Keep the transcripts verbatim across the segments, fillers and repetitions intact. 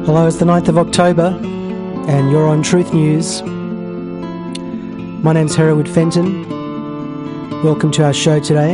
Hello, it's the ninth of October and you're on Truth News. My name's Hereward Fenton. Welcome to our show today.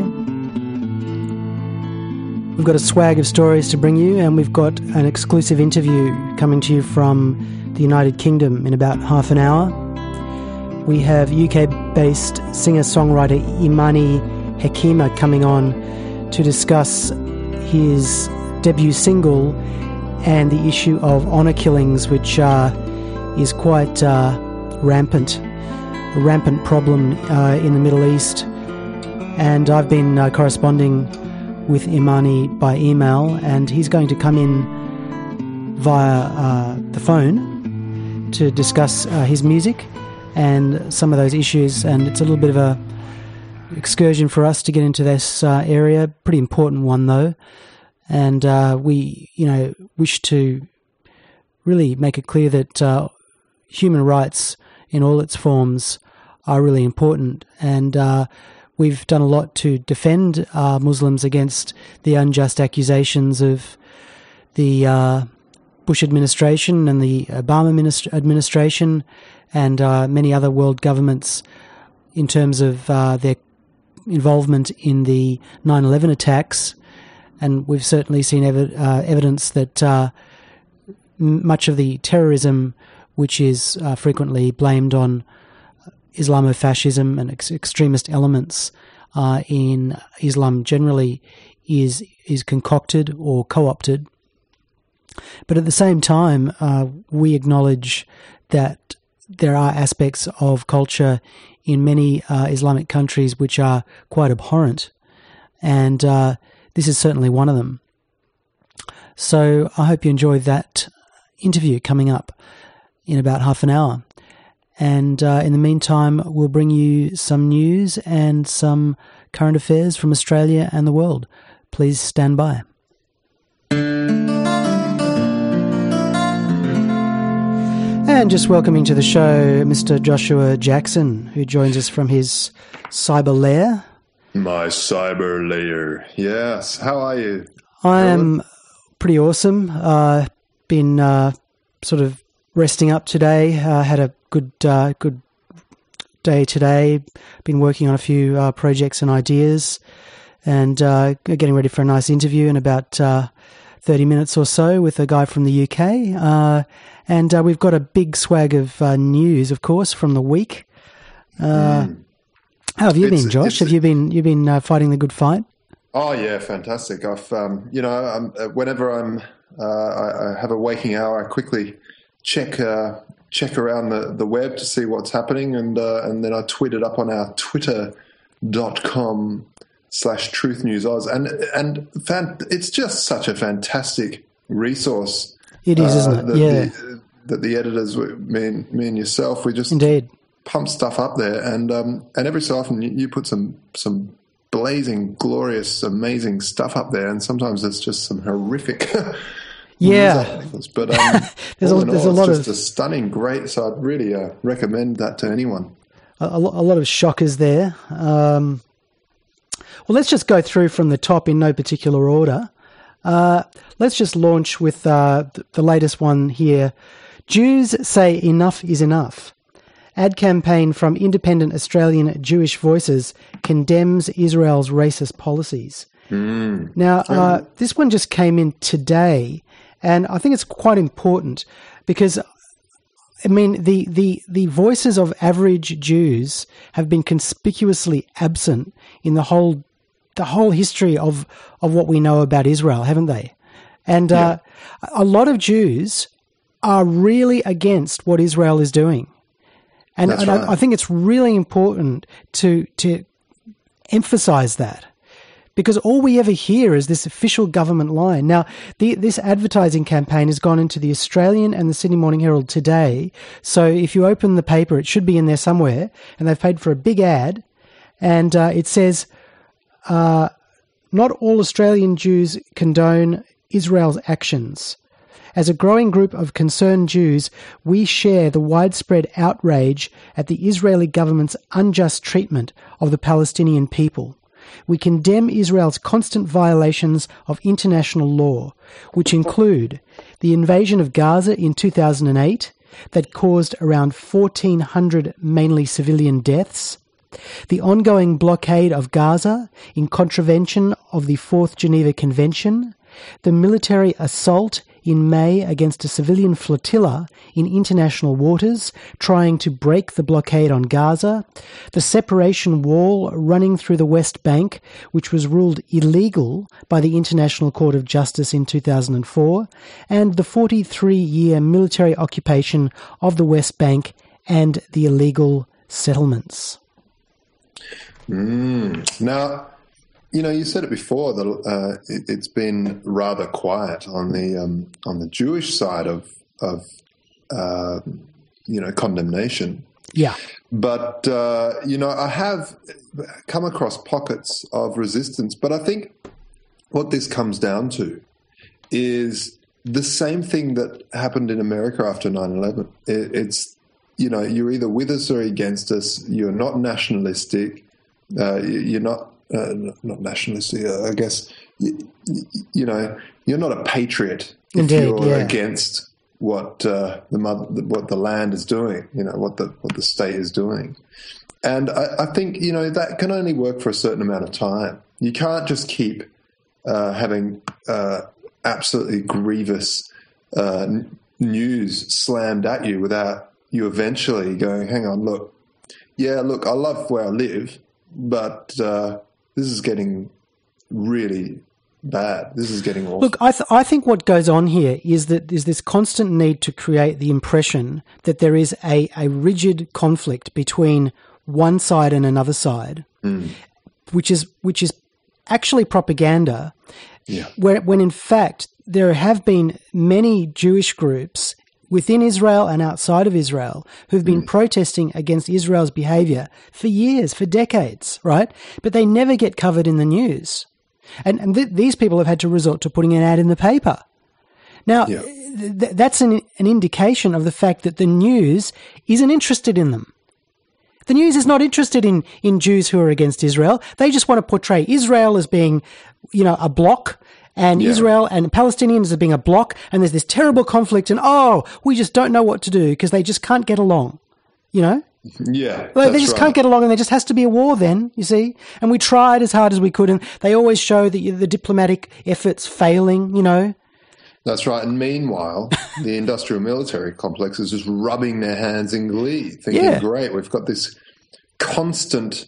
We've got a swag of stories to bring you, and we've got an exclusive interview coming to you from the United Kingdom in about half an hour. We have U K-based singer-songwriter Imani Hekima coming on to discuss his debut single and the issue of honour killings, which uh, is quite uh, rampant, a rampant problem uh, in the Middle East. And I've been uh, corresponding with Imani by email, and he's going to come in via uh, the phone to discuss uh, his music and some of those issues. And it's a little bit of a excursion for us to get into this uh, area, pretty important one though. And uh, we, you know, wish to really make it clear that uh, human rights in all its forms are really important. And uh, we've done a lot to defend uh, Muslims against the unjust accusations of the uh, Bush administration and the Obama ministr- administration and uh, many other world governments in terms of uh, their involvement in the nine eleven attacks. And we've certainly seen ev- uh, evidence that uh, m- much of the terrorism, which is uh, frequently blamed on Islamofascism and ex- extremist elements uh, in Islam generally, is is concocted or co-opted. But at the same time, uh, we acknowledge that there are aspects of culture in many uh, Islamic countries which are quite abhorrent, and uh, this is certainly one of them. So I hope you enjoyed that interview coming up in about half an hour. And uh, in the meantime, we'll bring you some news and some current affairs from Australia and the world. Please stand by. And just welcoming to the show Mister Joshua Jackson, who joins us from his cyber lair. My cyber layer. Yes. How are you? I am pretty awesome. Uh, been uh, sort of resting up today. Uh, had a good uh, good day today. Been working on a few uh, projects and ideas, and uh, getting ready for a nice interview in about uh, thirty minutes or so with a guy from the U K. Uh, and uh, we've got a big swag of uh, news, of course, from the week. Uh, mm. How have you it's, been, Josh? Have you been you been uh, fighting the good fight? Oh yeah, fantastic. I've um, you know, I'm, whenever I'm uh, I, I have a waking hour, I quickly check uh, check around the, the web to see what's happening, and uh, and then I tweet it up on our twitter dot com slash truth news oz, and and fan, it's just such a fantastic resource. It is, uh, isn't it? That yeah. The, that the editors, me and, me and yourself, we just indeed pump stuff up there, and um, and every so often you, you put some some blazing, glorious, amazing stuff up there, and sometimes it's just some horrific. Yeah, but um, there's a, there's all, a lot it's just of a stunning, great. So I'd really uh, recommend that to anyone. A, a lot of shockers there. Um, well, let's just go through from the top in no particular order. Uh, let's just launch with uh, the latest one here. Jews say enough is enough. Ad campaign from independent Australian Jewish Voices condemns Israel's racist policies. Mm. Now, uh, this one just came in today, and I think it's quite important because, I mean, the, the, the voices of average Jews have been conspicuously absent in the whole the whole history of, of what we know about Israel, haven't they? And uh, yeah. a lot of Jews are really against what Israel is doing. And, and right. I, I think it's really important to to emphasize that, because all we ever hear is this official government line. Now, the, this advertising campaign has gone into the Australian and the Sydney Morning Herald today. So if you open the paper, it should be in there somewhere, and they've paid for a big ad, and uh, it says, uh, not all Australian Jews condone Israel's actions. As a growing group of concerned Jews, we share the widespread outrage at the Israeli government's unjust treatment of the Palestinian people. we condemn Israel's constant violations of international law, which include the invasion of Gaza in two thousand eight that caused around fourteen hundred mainly civilian deaths, the ongoing blockade of Gaza in contravention of the Fourth Geneva Convention, the military assault in May against a civilian flotilla in international waters trying to break the blockade on Gaza, the separation wall running through the West Bank, which was ruled illegal by the International Court of Justice in two thousand four, and the forty-three-year military occupation of the West Bank and the illegal settlements. Mm. Now, you know, you said it before that uh, it, it's been rather quiet on the um, on the Jewish side of of uh, you know condemnation. Yeah, but uh, you know, I have come across pockets of resistance. But I think what this comes down to is the same thing that happened in America after nine eleven. It, it's you know, you're either with us or against us. You're not nationalistic. Uh, you're not. Uh, not nationalistic, uh, I guess. You, you know, you're not a patriot if Indeed, you're yeah. against what uh, the mother, what the land is doing. You know, what the what the state is doing. And I, I think you know that can only work for a certain amount of time. You can't just keep uh, having uh, absolutely grievous uh, n- news slammed at you without you eventually going, "Hang on, look, yeah, look, I love where I live, but." Uh, This is getting really bad. This is getting awful. Look, I, th- I think what goes on here is that there's this constant need to create the impression that there is a, a rigid conflict between one side and another side, mm. which is which is actually propaganda. Yeah. Where, when in fact there have been many Jewish groups within Israel and outside of Israel who've been mm. protesting against Israel's behavior for years, for decades, right? But they never get covered in the news. And, and th- these people have had to resort to putting an ad in the paper. Now, yeah. th- that's an, an indication of the fact that the news isn't interested in them. The news is not interested in, in Jews who are against Israel. They just want to portray Israel as being, you know, a bloc, and yeah. Israel and Palestinians as being a bloc, and there's this terrible conflict, and oh, we just don't know what to do because they just can't get along, you know? Yeah, well, they just right. can't get along, and there just has to be a war then, you see? And we tried as hard as we could, and they always show the, the diplomatic efforts failing, you know? That's right. And meanwhile, the industrial military complex is just rubbing their hands in glee, thinking, yeah. great, we've got this constant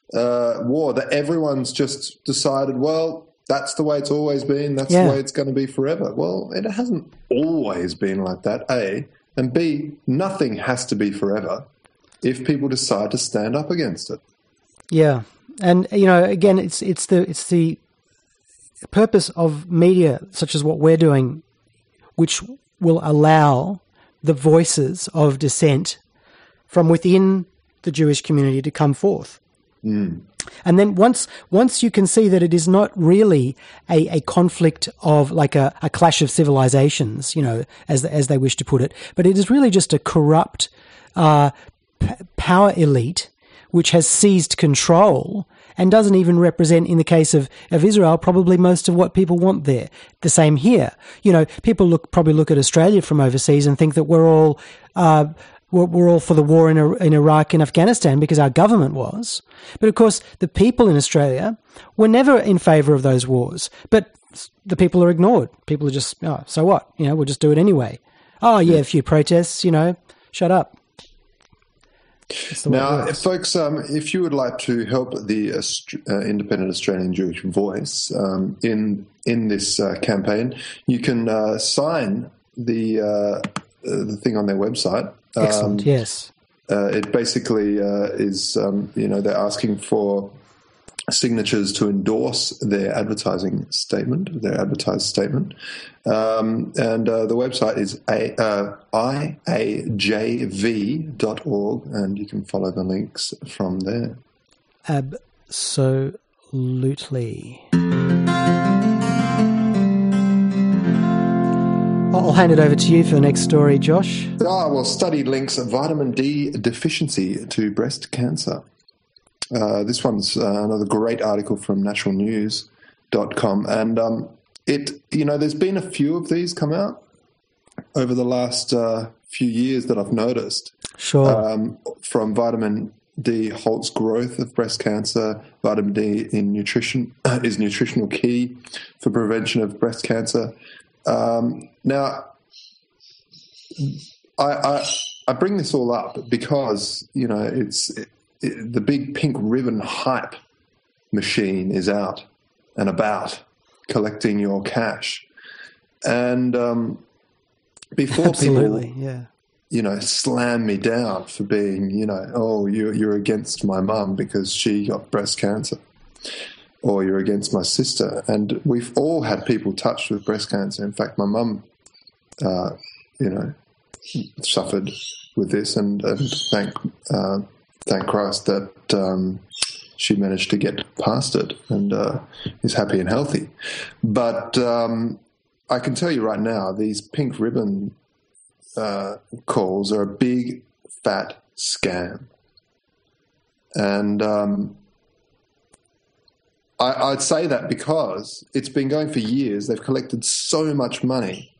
uh, war that everyone's just decided, well, that's the way it's always been. That's yeah. the way it's going to be forever. Well, it hasn't always been like that, A. And B, nothing has to be forever if people decide to stand up against it. Yeah. And, you know, again, it's it's the it's the purpose of media such as what we're doing, which will allow the voices of dissent from within the Jewish community to come forth. Mm. And then once once you can see that it is not really a, a conflict of like a, a clash of civilizations, you know, as as they wish to put it, but it is really just a corrupt uh, p- power elite which has seized control and doesn't even represent, in the case of, of Israel, probably most of what people want there. The same here. You know, people look probably look at Australia from overseas and think that we're all uh, we're, we're all for the war in, in Iraq and Afghanistan because our government was. But of course, the people in Australia were never in favour of those wars. But the people are ignored. People are just, oh, so what? You know, we'll just do it anyway. Oh, yeah, a few protests, you know, shut up. Now, if folks, um, if you would like to help the uh, Independent Australian Jewish Voice um, in in this uh, campaign, you can uh, sign the uh, the thing on their website. Excellent. Um, yes. Uh, it basically uh, is, um, you know, they're asking for signatures to endorse their advertising statement, their advertised statement. Um, and uh, the website is a, uh, I A J V dot org, and you can follow the links from there. Absolutely. I'll hand it over to you for the next story, Josh. Ah, well, study links vitamin D deficiency to breast cancer. Uh, this one's uh, another great article from national news dot com. And um, it, you know, there's been a few of these come out over the last uh, few years that I've noticed. Sure. Um, from vitamin D halts growth of breast cancer. Vitamin D in nutrition is nutritional key for prevention of breast cancer. Um, now, I, I I bring this all up because, you know, it's it, it, the big pink ribbon hype machine is out and about collecting your cash, and um, before Absolutely, people, yeah. you know, slam me down for being, you know, oh, you, you're against my mum because she got breast cancer, or you're against my sister. And we've all had people touched with breast cancer. In fact, my mum, uh, you know, suffered with this, and, and thank uh, thank Christ that um, she managed to get past it and uh, is happy and healthy. But um, I can tell you right now, these pink ribbon uh, calls are a big, fat scam. And um, I, I'd say that because it's been going for years. They've collected so much money,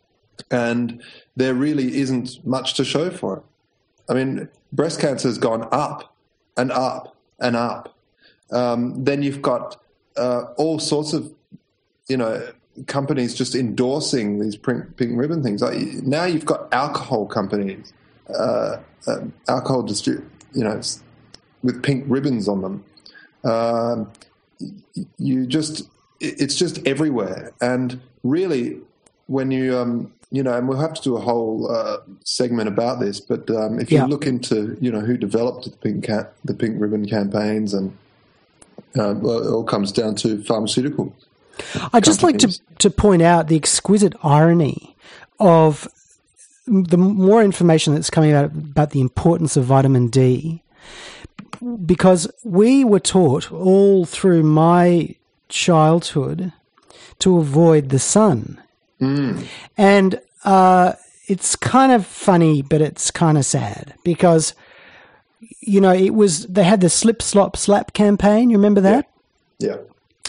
and there really isn't much to show for it. I mean, breast cancer has gone up and up and up. Um, then you've got uh, all sorts of, you know, companies just endorsing these pink, pink ribbon things. Like, now you've got alcohol companies, uh, uh, alcohol distri- you know, with pink ribbons on them. Um, you just, it's just everywhere. And really, when you, um, you know, and we'll have to do a whole uh, segment about this, but um, if you Yeah. look into, you know, who developed the pink cat, the pink ribbon campaigns, and uh, well, it all comes down to pharmaceutical. I'd just like to, to point out the exquisite irony of the more information that's coming out about the importance of vitamin D, because we were taught all through my childhood to avoid the sun. Mm. And uh, it's kind of funny, but it's kind of sad because, you know, it was, they had the slip, slop, slap campaign. You remember that? Yeah.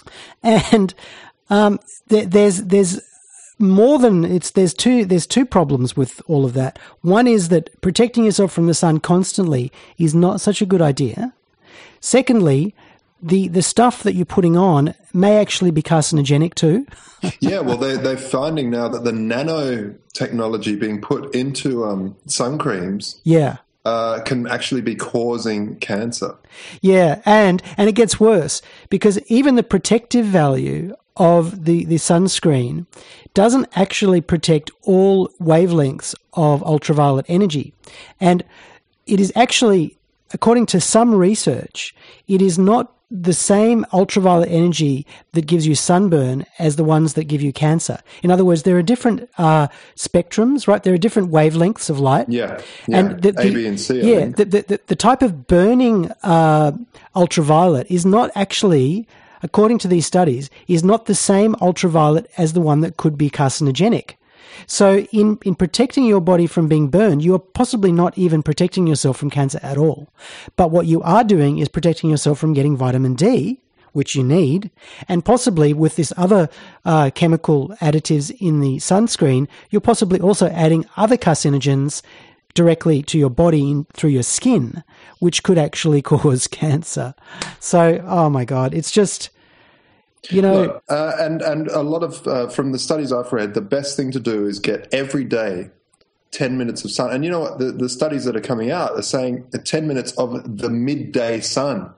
And um, there, there's there's more than it's there's two there's two problems with all of that. One is that protecting yourself from the sun constantly is not such a good idea. Secondly, the the stuff that you're putting on may actually be carcinogenic too. Yeah, well, they're, they're finding now that the nanotechnology being put into um, sun creams Yeah. uh, can actually be causing cancer. Yeah, and and it gets worse because even the protective value of the, the sunscreen doesn't actually protect all wavelengths of ultraviolet energy. And it is actually, according to some research, it is not the same ultraviolet energy that gives you sunburn as the ones that give you cancer. In other words, there are different uh, spectrums, right? There are different wavelengths of light. Yeah, yeah. And the, the, A, B, and C. I Yeah, think. the, the, the type of burning uh, ultraviolet is not actually, according to these studies, is not the same ultraviolet as the one that could be carcinogenic. So in, in protecting your body from being burned, you are possibly not even protecting yourself from cancer at all. But what you are doing is protecting yourself from getting vitamin D, which you need, and possibly with this other uh, chemical additives in the sunscreen, you're possibly also adding other carcinogens directly to your body in, through your skin, which could actually cause cancer. So, oh my God, it's just... You know, Look, uh, and and a lot of uh, from the studies I've read, the best thing to do is get every day ten minutes of sun. And you know what? The, the studies that are coming out are saying uh, ten minutes of the midday sun.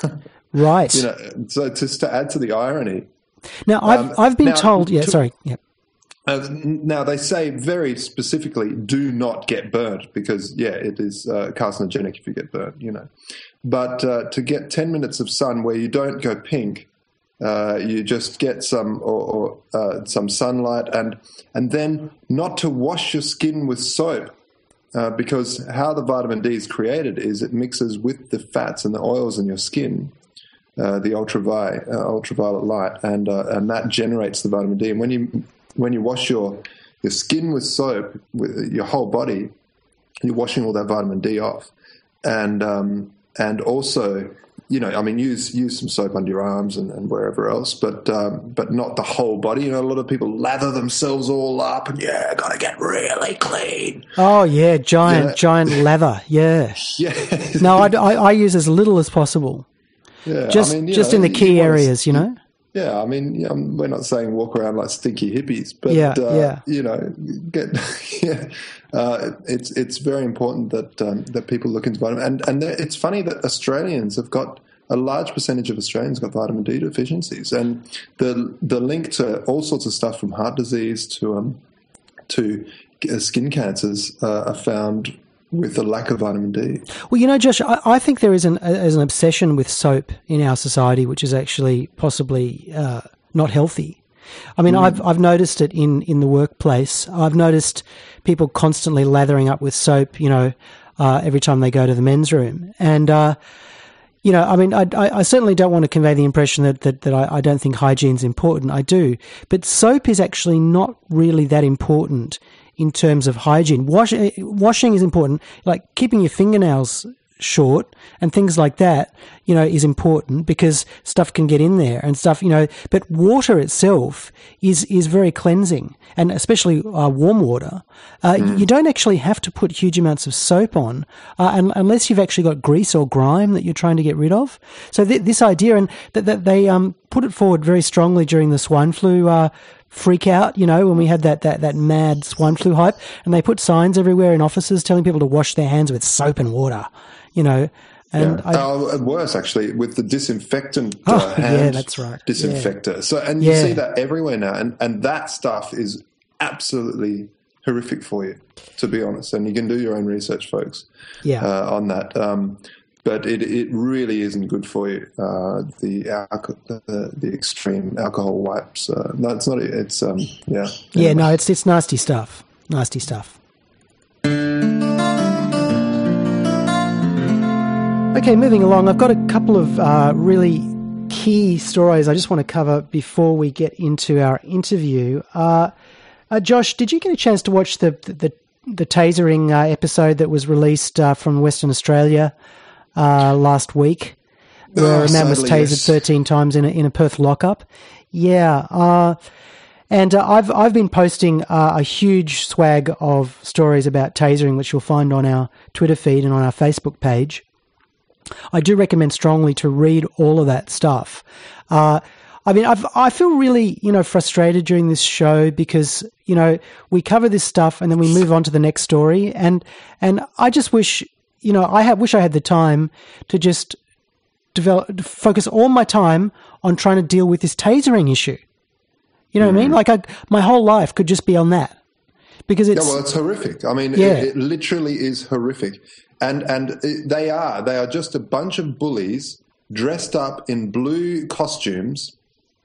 right. You know, so just to add to the irony. Now, I've Um, I've been now, told. Yeah, to- sorry. Yeah. Uh, now they say very specifically, do not get burnt because yeah, it is uh, carcinogenic if you get burnt. You know, but uh, to get ten minutes of sun where you don't go pink. Uh, you just get some or, or uh, some sunlight, and and then not to wash your skin with soap, uh, because how the vitamin D is created is it mixes with the fats and the oils in your skin, uh, the ultraviolet uh, ultraviolet light, and uh, and that generates the vitamin D. And when you when you wash your your skin with soap, with your whole body, you're washing all that vitamin D off, and um, and also you know, I mean, use use some soap under your arms and, and wherever else, but um, but not the whole body. You know, a lot of people lather themselves all up, and yeah, gotta get really clean. Oh yeah, giant yeah. giant lather. Yeah. Yeah. No, I, I, I use as little as possible. Yeah. Just I mean, just know, in the key areas, you know. Yeah, I mean, you know, we're not saying walk around like stinky hippies, but yeah, uh, yeah. you know, get yeah. Uh, it's it's very important that um, that people look into vitamin. And and it's funny that Australians have got a large percentage of Australians got vitamin D deficiencies, and the the link to all sorts of stuff from heart disease to um to skin cancers uh, are found with the lack of vitamin D. Well, you know, Josh, I, I think there is an, is an obsession with soap in our society, which is actually possibly uh, not healthy. I mean, mm. I've I've noticed it in, in the workplace. I've noticed people constantly lathering up with soap, you know, uh, every time they go to the men's room. And, uh, you know, I mean, I, I, I certainly don't want to convey the impression that, that, that I, I don't think hygiene's important. I do. But soap is actually not really that important in terms of hygiene. Wash, washing is important, like keeping your fingernails short and things like that, you know, is important because stuff can get in there and stuff, you know, but water itself is, is very cleansing, and especially uh, warm water. Uh, mm. You don't actually have to put huge amounts of soap on uh, and, unless you've actually got grease or grime that you're trying to get rid of. So th- this idea, and that, that they um, put it forward very strongly during the swine flu uh, freak out, you know, when we had that, that, that mad swine flu hype, and they put signs everywhere in offices telling people to wash their hands with soap and water, you know. And yeah. I, oh, worse actually with the disinfectant oh, uh, hand yeah, that's right. disinfector. Yeah. So, and you yeah. see that everywhere now, and, and that stuff is absolutely horrific for you, to be honest. And you can do your own research, folks, yeah. uh, on that. Um, But it, it really isn't good for you. Uh, the, alco- the the extreme alcohol wipes. Uh, no, it's not. It's um, yeah. Yeah, anyway. no, it's it's nasty stuff. Nasty stuff. Okay, moving along. I've got a couple of uh, really key stories I just want to cover before we get into our interview. Uh, uh, Josh, did you get a chance to watch the the, the tasering uh, episode that was released uh, from Western Australia Uh, last week, where oh, a man was tasered yes. thirteen times in a, in a Perth lockup? Yeah, uh, and uh, I've I've been posting uh, a huge swag of stories about tasering, which you'll find on our Twitter feed and on our Facebook page. I do recommend strongly to read all of that stuff. Uh, I mean, I've, I feel really, you know, frustrated during this show because, you know, we cover this stuff and then we move on to the next story, and and I just wish. You know, I have, wish I had the time to just develop, focus all my time on trying to deal with this tasering issue. You know mm. what I mean? Like, I, my whole life could just be on that because it's. Yeah, well, it's horrific. I mean, yeah. it, it literally is horrific, and and it, they are they are just a bunch of bullies dressed up in blue costumes.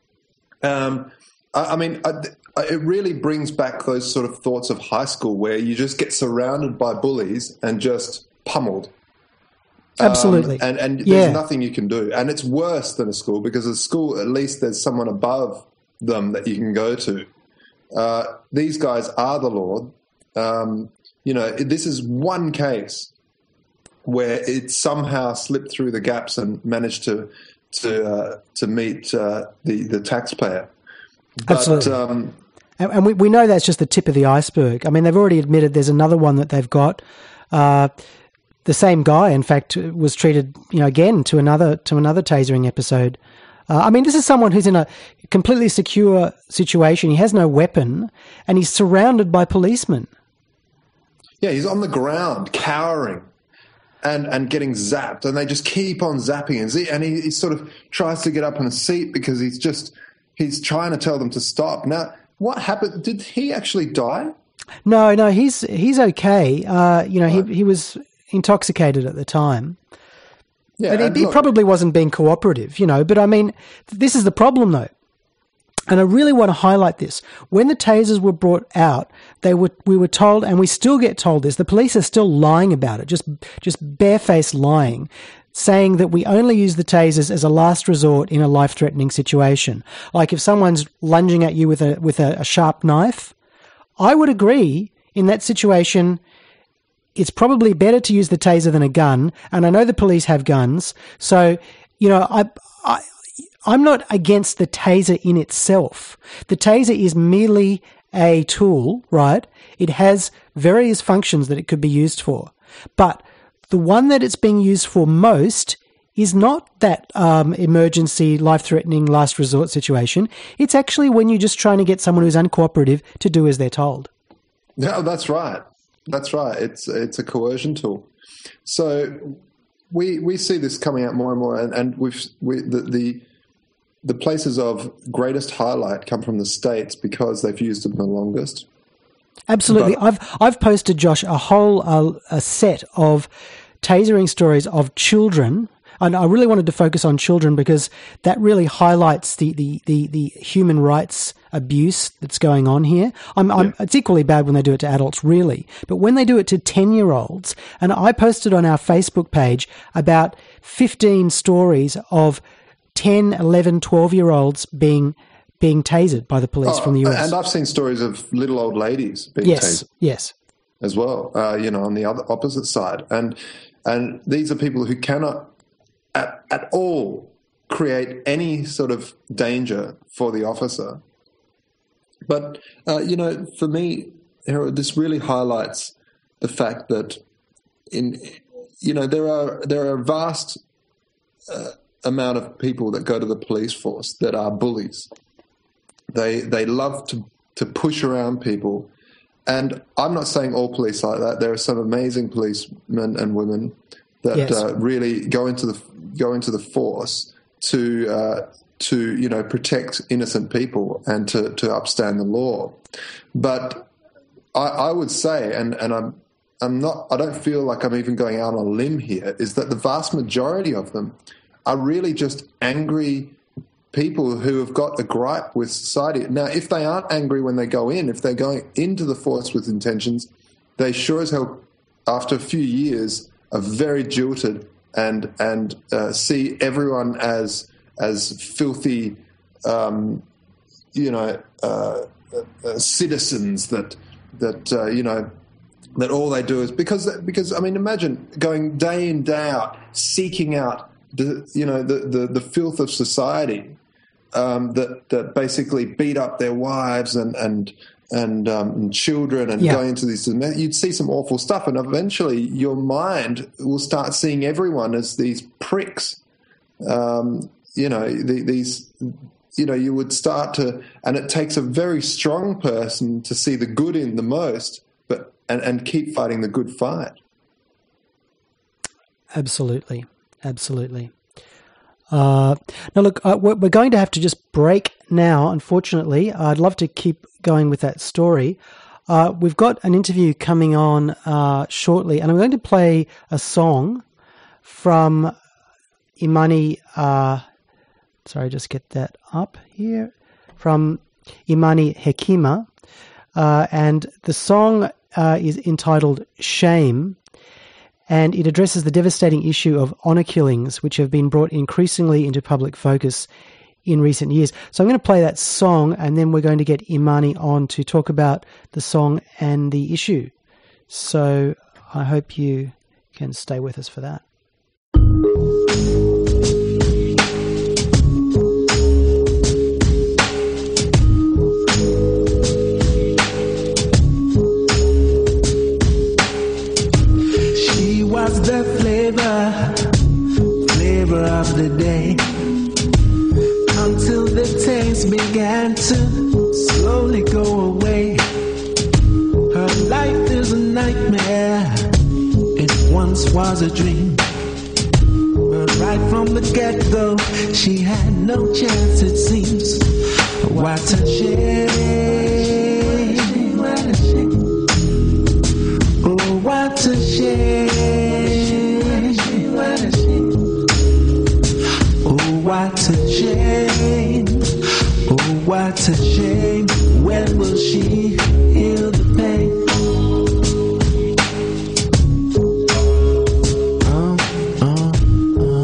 Um, I, I mean. I, It really brings back those sort of thoughts of high school where you just get surrounded by bullies and just pummeled. Absolutely. Um, and and yeah. there's nothing you can do. And it's worse than a school because at school, at least there's someone above them that you can go to. Uh, these guys are the Lord. Um, you know, this is one case where it somehow slipped through the gaps and managed to to uh, to meet uh, the, the taxpayer. But, Absolutely. Um, and and we, we know that's just the tip of the iceberg. I mean, they've already admitted there's another one that they've got. Uh, the same guy, in fact, was treated, you know, again to another to another tasering episode. Uh, I mean, this is someone who's in a completely secure situation. He has no weapon, and he's surrounded by policemen. Yeah, he's on the ground, cowering, and and getting zapped, and they just keep on zapping him. And he, he sort of tries to get up on a seat because he's just he's trying to tell them to stop. Now, what happened? Did he actually die? No, no, he's he's okay. Uh, you know, right. he he was intoxicated at the time. Yeah, but he, he probably wasn't being cooperative, you know. But I mean, this is the problem, though. And I really want to highlight this. When the tasers were brought out, they were we were told, and we still get told this, the police are still lying about it, just just barefaced lying, saying that we only use the tasers as a last resort in a life-threatening situation. Like if someone's lunging at you with a with a, a sharp knife, I would agree in that situation it's probably better to use the taser than a gun. And I know the police have guns, so you know, I, I, I'm not against the taser in itself. The taser is merely a tool, right? It has various functions that it could be used for. But the one that it's being used for most is not that um, emergency, life-threatening, last resort situation. It's actually when you're just trying to get someone who's uncooperative to do as they're told. No, that's right. That's right. It's it's a coercion tool. So we we see this coming out more and more, and, and we've we, the, the the places of greatest highlight come from the States because they've used them the longest. Absolutely. But I've I've posted, Josh, a whole uh, a set of tasering stories of children. And I really wanted to focus on children because that really highlights the, the, the, the human rights abuse that's going on here. I'm, I'm, yeah. It's equally bad when they do it to adults, really. But when they do it to ten-year-olds, and I posted on our Facebook page about fifteen stories of ten, eleven, twelve-year-olds being being tasered by the police oh, from the U S. And I've seen stories of little old ladies being yes, tasered. Yes, as well, uh, you know, on the other opposite side. And and these are people who cannot At, at all create any sort of danger for the officer. But, uh, you know, for me, Harold, this really highlights the fact that, in you know, there are there are a vast uh, amount of people that go to the police force that are bullies. They they love to, to push around people. And I'm not saying all police are like that. There are some amazing policemen and women that yes. uh, really go into the go into the force to uh, to you know protect innocent people and to, to upstand the law. But I, I would say, and, and I'm I'm not I don't feel like I'm even going out on a limb here, is that the vast majority of them are really just angry people who have got a gripe with society. Now, if they aren't angry when they go in, if they're going into the force with intentions, they sure as hell, after a few years, are very jilted and and uh, see everyone as as filthy, um, you know, uh, uh, citizens that that uh, you know that all they do is because because I mean, imagine going day in day out seeking out the you know the the, the filth of society um, that that basically beat up their wives and and. And, um, and children and yeah. going into this, you'd see some awful stuff, and eventually your mind will start seeing everyone as these pricks. Um, you know, the, these, you know, you would start to, and it takes a very strong person to see the good in the most, but and, and keep fighting the good fight. Absolutely, absolutely. Uh, now, look, uh, we're going to have to just break now, unfortunately. I'd love to keep going with that story. Uh, we've got an interview coming on uh, shortly, and I'm going to play a song from Imani, uh, sorry, just get that up here, from Imani Hekima, uh, and the song uh, is entitled Shame. And it addresses the devastating issue of honour killings, which have been brought increasingly into public focus in recent years. So I'm going to play that song, and then we're going to get Imani on to talk about the song and the issue. So I hope you can stay with us for that. The flavor, flavor of the day, until the taste began to slowly go away. Her life is a nightmare, it once was a dream, but right from the get-go, she had no chance, it seems. What a shame, what a shame, oh what a shame. What a shame, oh what a shame, when will she heal the pain? Oh, oh, oh.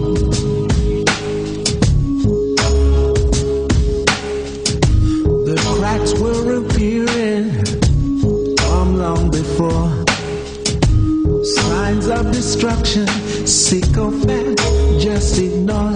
The cracks were appearing from long before, signs of destruction, sycophant, just ignore.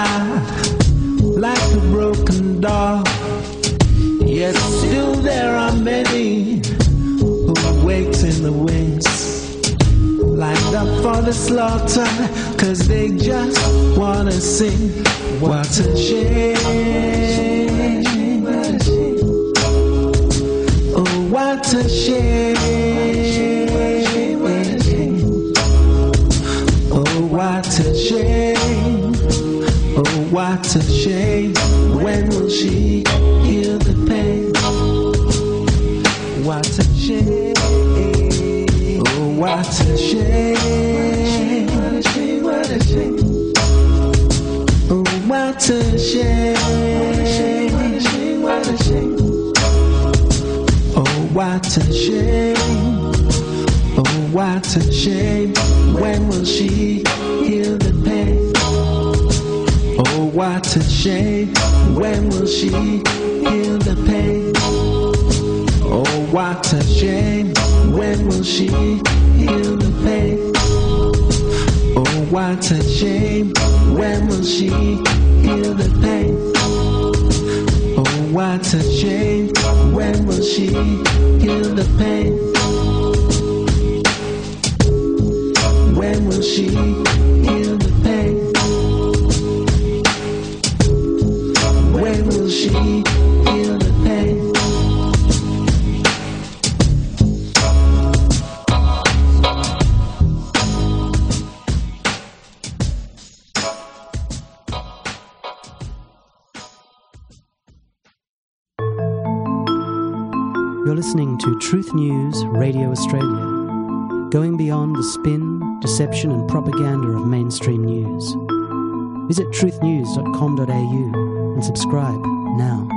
like a broken doll. Yet still there are many who waits in the wings, lined up for the slaughter, cause they just wanna sing. What a shame. Oh, what a shame. Oh, what a shame. Oh, what a shame. When will she heal the pain? What a shame. Oh, what a shame. What a shame. What a shame. Oh, what a shame. What a shame. What a shame. Oh, what a shame. Oh, what a shame. When will she heal the pain? Oh, what a shame. When will she heal the pain? Oh, what a shame. When will she heal the pain? Oh, what a shame. When will she heal the pain? Oh, what a shame. When will she heal the pain? When will she heal the pain? When will she heal the pain? You're listening to Truth News Radio Australia, going beyond the spin, deception and propaganda of mainstream news. Visit truth news dot com dot a u and subscribe now.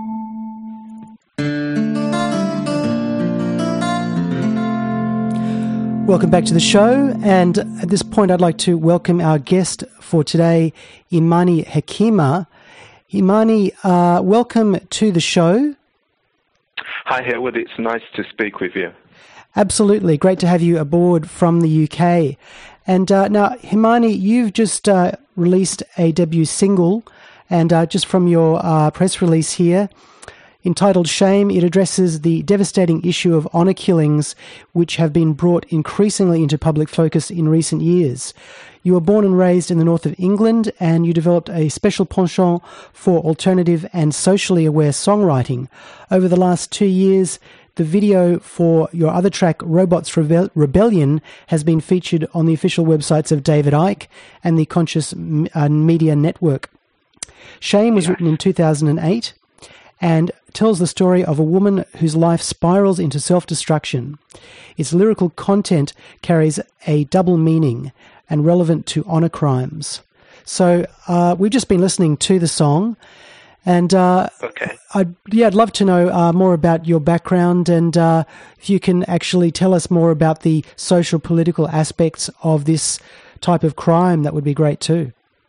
Welcome back to the show, and at this point I'd like to welcome our guest for today, Imani Hekima. Imani, uh, welcome to the show. Hi, Herwood. It's nice to speak with you. Absolutely. Great to have you aboard from the U K. And uh, now, Himani, you've just uh, released a debut single, and uh, just from your uh, press release here, entitled Shame, it addresses the devastating issue of honour killings, which have been brought increasingly into public focus in recent years. You were born and raised in the north of England, and you developed a special penchant for alternative and socially aware songwriting. Over the last two years, the video for your other track, Robots Rebe- Rebellion, has been featured on the official websites of David Icke and the Conscious uh, Media Network. Shame was written in two thousand eight and tells the story of a woman whose life spirals into self-destruction. Its lyrical content carries a double meaning and relevant to honour crimes. So uh, we've just been listening to the song, and uh, okay. I'd, yeah, I'd love to know uh, more about your background, and uh, if you can actually tell us more about the social political aspects of this type of crime, that would be great too.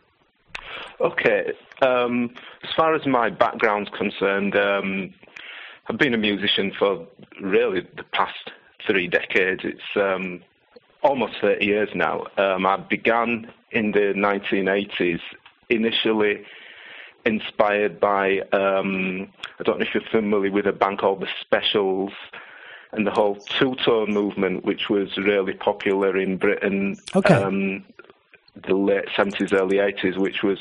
Okay. Um, as far as my background's concerned, um, I've been a musician for really the past three decades. It's um, almost thirty years now. Um, I began in the nineteen eighties, initially inspired by, um, I don't know if you're familiar with a band called The Specials and the whole two-tone movement, which was really popular in Britain, okay. um, the late seventies, early eighties, which was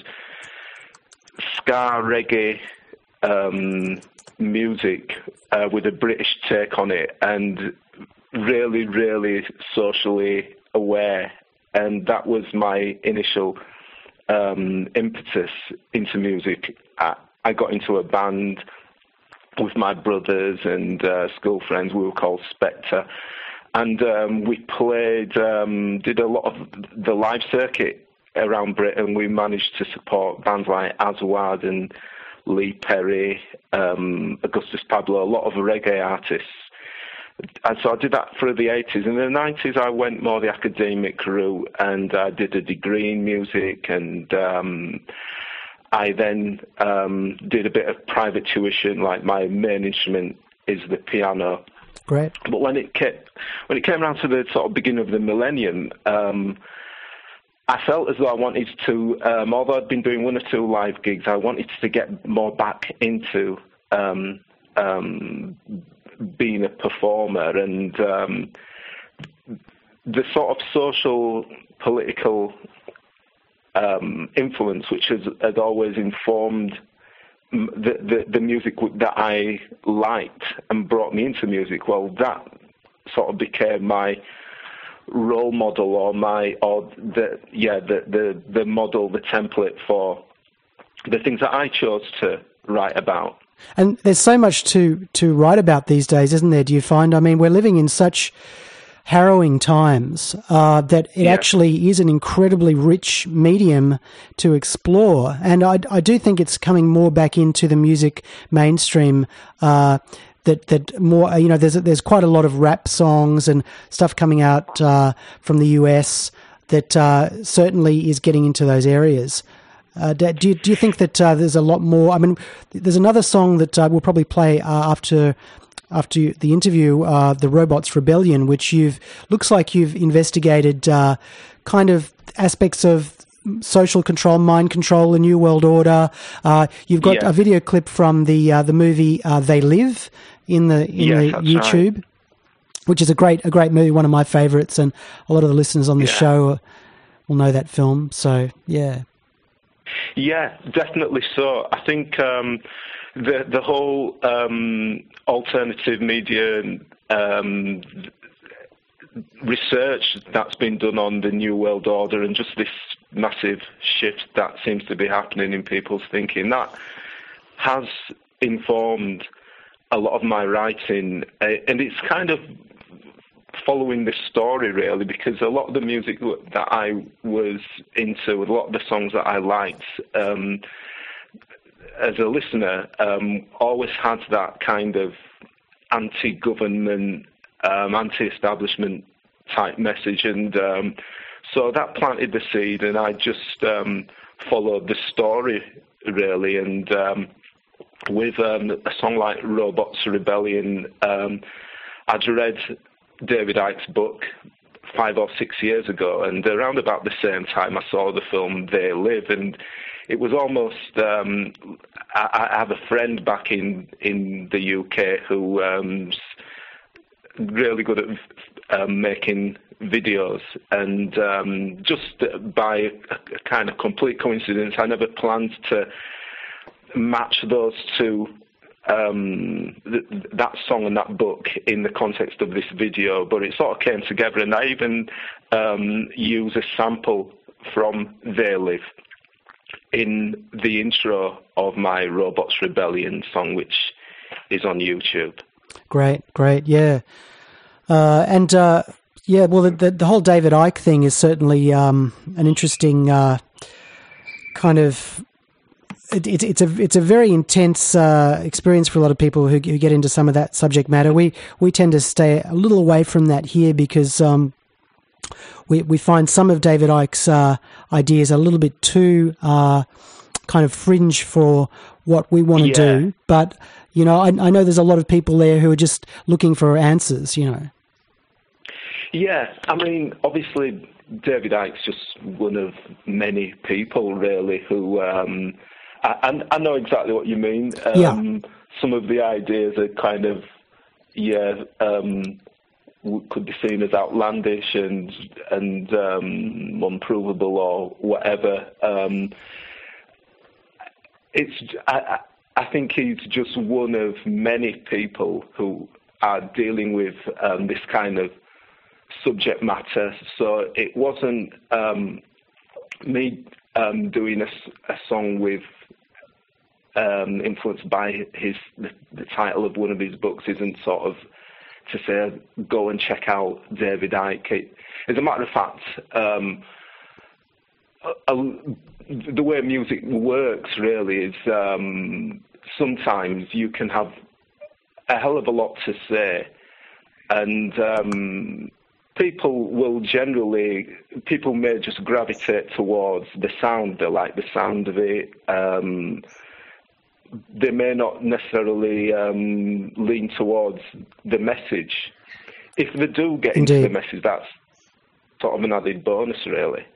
ska reggae um, music uh, with a British take on it, and really, really socially aware. And that was my initial um, impetus into music. I, I got into a band with my brothers and uh, school friends. We were called Spectre. And um, we played, um, did a lot of the live circuit around Britain. We managed to support bands like Aswad and Lee Perry, um, Augustus Pablo, a lot of reggae artists. And so I did that through the eighties. In the nineties, I went more the academic route, and I did a degree in music, and um, I then um, did a bit of private tuition. Like, my main instrument is the piano. Great. But when it came, when it came around to the sort of beginning of the millennium, um, I felt as though I wanted to, um, although I'd been doing one or two live gigs, I wanted to get more back into um, um, being a performer, and um, the sort of social, political um, influence which has, has always informed the, the, the music that I liked and brought me into music. Well, that sort of became my role model, or my, or the yeah, the, the the model, the template for the things that I chose to write about. And there's so much to to write about these days, isn't there? Do you find? I mean, we're living in such harrowing times uh, that it yeah. actually is an incredibly rich medium to explore. And I, I do think it's coming more back into the music mainstream. Uh, That that more, you know, there's there's quite a lot of rap songs and stuff coming out uh, from the U S that uh, certainly is getting into those areas. Uh, do you do you think that uh, there's a lot more? I mean, there's another song that uh, we'll probably play uh, after after the interview, uh, "The Robots Rebellion," which you've looks like you've investigated uh, kind of aspects of social control, mind control, the New World Order. Uh, you've got yeah. a video clip from the uh, the movie uh, "They Live" in the in yes, the YouTube, right. which is a great a great movie, one of my favourites, and a lot of the listeners on the yeah. show will know that film. So yeah, yeah, definitely so. I think um, the the whole um, alternative media um, research that's been done on the New World Order, and just this massive shift that seems to be happening in people's thinking, that has informed a lot of my writing, uh, and it's kind of following this story really, because a lot of the music that I was into, a lot of the songs that I liked um, as a listener, um, always had that kind of anti-government, um, anti-establishment type message, and um, so that planted the seed, and I just um, followed the story really, and um, with um, a song like Robots Rebellion, um, I'd read David Icke's book five or six years ago, and around about the same time I saw the film They Live, and it was almost, um, I, I have a friend back in, in the U K who um, really good at um, making videos, and um, just by a, a kind of complete coincidence, I never planned to match those two, um, th- that song and that book in the context of this video, but it sort of came together, and I even um, use a sample from They Live in the intro of my Robots Rebellion song, which is on YouTube. Great, great, yeah. Uh, and uh, yeah, well, the, the, the whole David Icke thing is certainly um, an interesting uh, kind of. It, it, it's a it's a very intense uh, experience for a lot of people who, who get into some of that subject matter. We we tend to stay a little away from that here because um, we we find some of David Icke's uh, ideas a little bit too uh, kind of fringe for what we want to yeah. do. But you know, I, I know there's a lot of people there who are just looking for answers. You know. Yeah, I mean, obviously, David Icke's just one of many people really who. Um, I, I know exactly what you mean. Um, yeah. Some of the ideas are kind of, yeah, um, could be seen as outlandish and and um, unprovable or whatever. Um, it's. I, I think he's just one of many people who are dealing with um, this kind of subject matter. So it wasn't um, me um, doing a, a song with. Um, influenced by his the, the title of one of his books isn't sort of to say go and check out David Icke. It, as a matter of fact, um, a, a, the way music works really is um, sometimes you can have a hell of a lot to say, and um, people will generally people may just gravitate towards the sound. They like the sound of it. Um, They may not necessarily um, lean towards the message. If they do get Indeed. into the message, that's sort of an added bonus, really.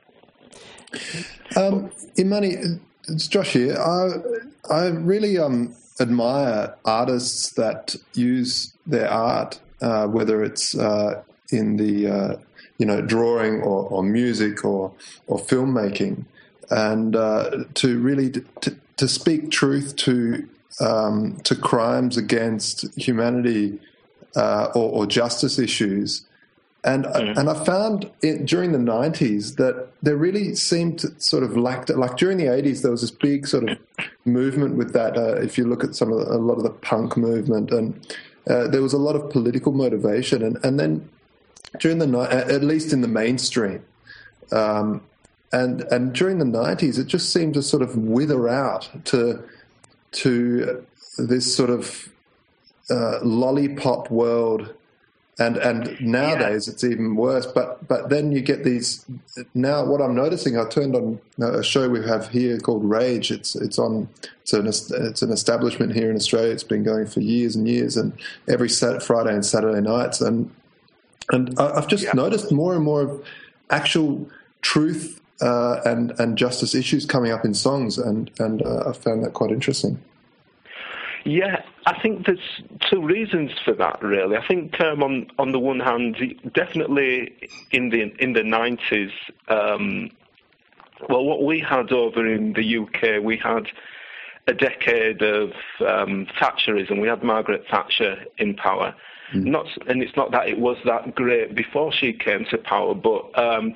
Um, Imani, it's Josh here. I, I really um, admire artists that use their art, uh, whether it's uh, in the uh, you know drawing or, or music or or filmmaking, and uh, to really to, to speak truth to um, to crimes against humanity uh, or, or justice issues. And mm. and I found it, during the nineties that there really seemed to sort of lacked, like during the eighties there was this big sort of movement with that. Uh, if you look at some of the, a lot of the punk movement, and uh, there was a lot of political motivation. And, and then during the at least in the mainstream, um, and and during the nineties, it just seemed to sort of wither out to to this sort of uh, lollipop world. And and nowadays yeah. it's even worse. But but then you get these. Now what I'm noticing, I turned on a show we have here called Rage. It's it's on. It's an it's an establishment here in Australia. It's been going for years and years, and every Saturday, Friday and Saturday nights. And and I've just yeah. noticed more and more of actual truth uh, and and justice issues coming up in songs, and and uh, I found that quite interesting. Yeah, I think there's two reasons for that, really. I think um, on on the one hand, definitely in the in the nineties, um, well, what we had over in the U K, we had a decade of um, Thatcherism. We had Margaret Thatcher in power. Mm. Not, and it's not that it was that great before she came to power, but um,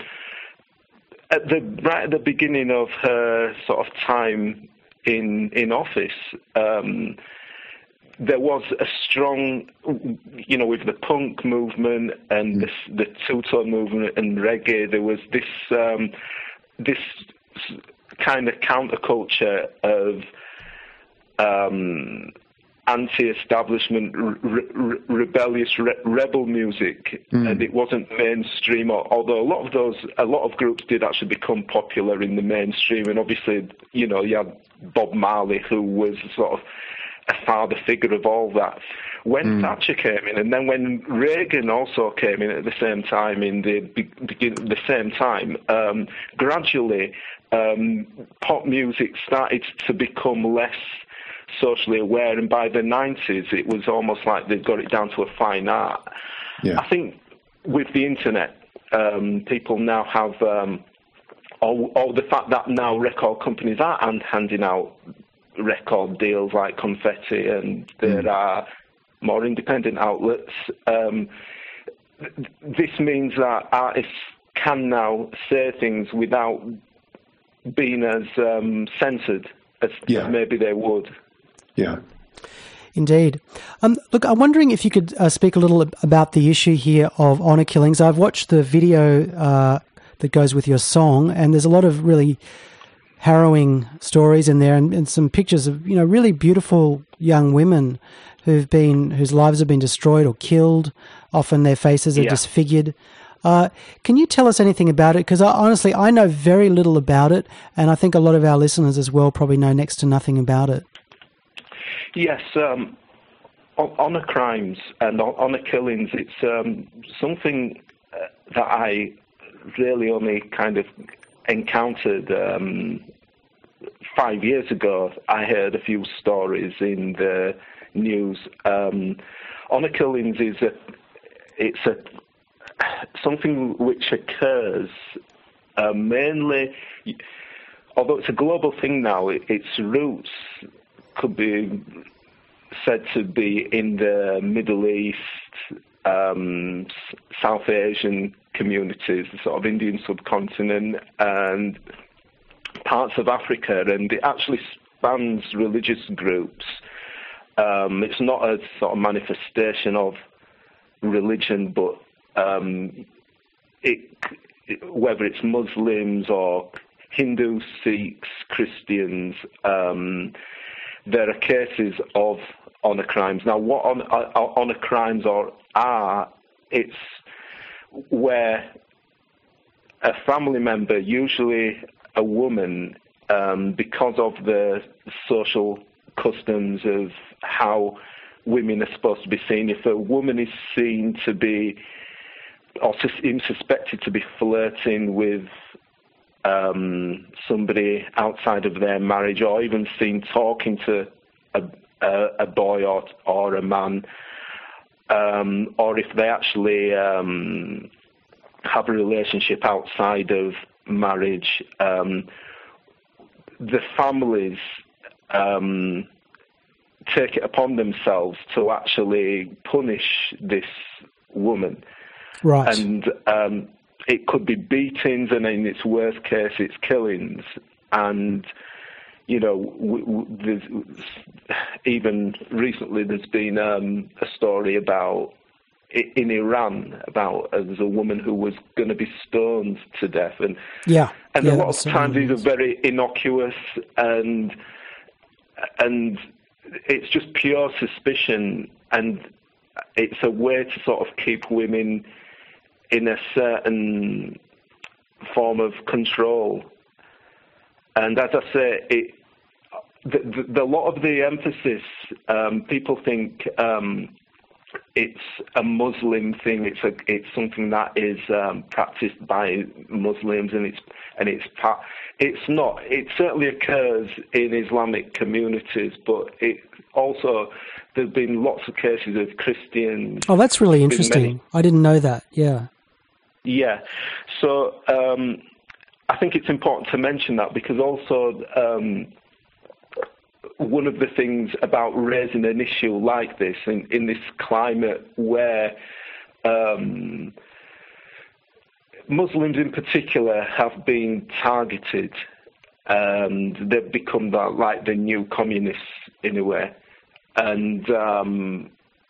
at the right at the beginning of her sort of time in in office, um, there was a strong, you know, with the punk movement and the, the two-tone movement and reggae, there was this um, this kind of counterculture of um, anti-establishment, re- re- rebellious re- rebel music, mm. and it wasn't mainstream. Although a lot of those, a lot of groups did actually become popular in the mainstream, and obviously, you know, you had Bob Marley, who was sort of a father figure of all that. When mm. Thatcher came in, and then when Reagan also came in at the same time, in the begin, the same time, um, gradually um, pop music started to become less socially aware, and by the nineties, it was almost like they've got it down to a fine art. Yeah. I think with the internet, um, people now have, um, or, or the fact that now record companies are handing out record deals like Confetti, and there mm. are more independent outlets. Um, th- this means that artists can now say things without being as um, censored as, yeah. as maybe they would. Yeah. Indeed. Um, look, I'm wondering if you could uh, speak a little about the issue here of honour killings. I've watched the video uh, that goes with your song, and there's a lot of really harrowing stories in there, and, and some pictures of, you know, really beautiful young women who've been whose lives have been destroyed or killed. Often their faces are yeah. disfigured. Uh, can you tell us anything about it? Because I, honestly, I know very little about it, and I think a lot of our listeners as well probably know next to nothing about it. Yes, um, honour crimes and honour killings, it's um, something that I really only kind of encountered um, five years ago. I heard a few stories in the news. Um, honour killings is a, it's a something which occurs uh, mainly, although it's a global thing now, it, its roots could be said to be in the Middle East, um, South Asian communities, the sort of Indian subcontinent, and parts of Africa, and it actually spans religious groups. Um, it's not a sort of manifestation of religion, but um, it, whether it's Muslims or Hindus, Sikhs, Christians, um, there are cases of honour crimes. Now, what honour, honour crimes are, are, it's where a family member, usually a woman, um, because of the social customs of how women are supposed to be seen, if a woman is seen to be, or even suspected to be flirting with um, somebody outside of their marriage, or even seen talking to a, a, a boy or or a man, um, or if they actually um, have a relationship outside of marriage, um, the families um, take it upon themselves to actually punish this woman. Right. And um, it could be beatings, and in its worst case, it's killings. And, you know, w- w- there's, even recently there's been um, a story about, in Iran, about uh, there's a woman who was going to be stoned to death. And, yeah. and yeah, a lot of times these are very innocuous, and and it's just pure suspicion, and it's a way to sort of keep women in a certain form of control. And as I say, it, the, the, the lot of the emphasis, um, people think um, it's a Muslim thing. It's a, it's something that is um, practiced by Muslims, and it's and it's part. It's not. It certainly occurs in Islamic communities, but it also there's been lots of cases of Christians. Oh, that's really interesting. Many, I didn't know that. Yeah. Yeah. So um, I think it's important to mention that, because also um, one of the things about raising an issue like this in, in this climate where um, Muslims in particular have been targeted, and they've become the, like the new communists in a way. And um,